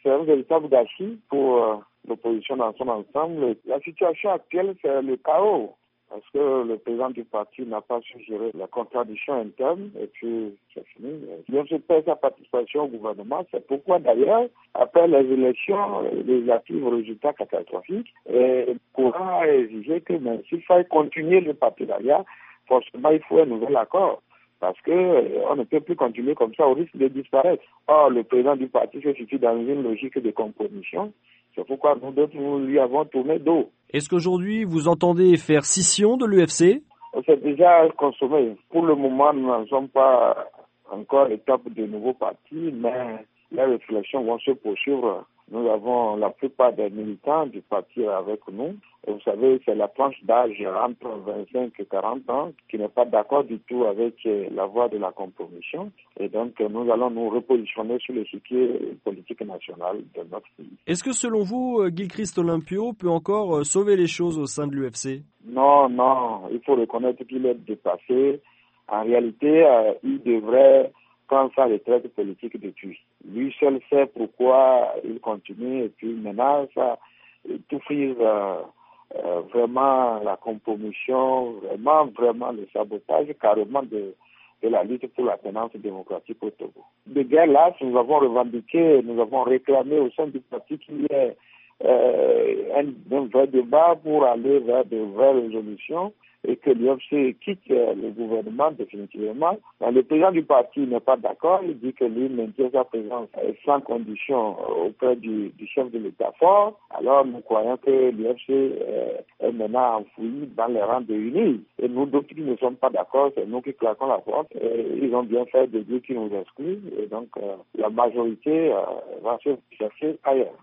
c'est un véritable gâchis pour l'opposition dans son ensemble. La situation actuelle, c'est le chaos. Parce que le président du parti n'a pas su gérer la contradiction interne et puis c'est fini. Il se perd sa participation au gouvernement. C'est pourquoi d'ailleurs, après les élections législatives aux résultats catastrophiques, il pourra exiger que s'il faut continuer le partenariat, forcément il faut un nouvel accord. Parce que on ne peut plus continuer comme ça au risque de disparaître. Or, le président du parti se situe dans une logique de compromission. C'est pourquoi nous d'autres, nous lui avons tourné dos. Est-ce qu'aujourd'hui, vous entendez faire scission de l'UFC? C'est déjà consommé. Pour le moment, nous n'en sommes pas encore à l'étape de nouveaux partis, mais les réflexions vont se poursuivre. Nous avons la plupart des militants du parti avec nous. Et vous savez, c'est la tranche d'âge entre 25 et 40 ans qui n'est pas d'accord du tout avec la voie de la compromission. Et donc, nous allons nous repositionner sur l'échiquier politique national de notre pays. Est-ce que selon vous, Gilchrist Olympio peut encore sauver les choses au sein de l'UFC? Non, il faut reconnaître qu'il est dépassé. En réalité, il devrait prendre sa retraite politique depuis. Lui seul sait pourquoi il continue et puis maintenant, ça tout frise vraiment la compromission, vraiment le sabotage carrément de la lutte pour la tenance démocratique au Togo. De guerre là, nous avons revendiqué, nous avons réclamé au sein du parti qu'il y ait un vrai débat pour aller vers de vraies résolutions et que l'UFC quitte le gouvernement définitivement. Le président du parti n'est pas d'accord, il dit que lui maintient sa présence sans condition auprès du chef de l'État fort. Alors nous croyons que l'UFC est maintenant enfoui dans les rangs de l'UNI. Et nous d'autres qui ne sommes pas d'accord, c'est nous qui claquons la porte. Ils ont bien fait de dire qu'ils nous excluent et donc la majorité va se chercher ailleurs.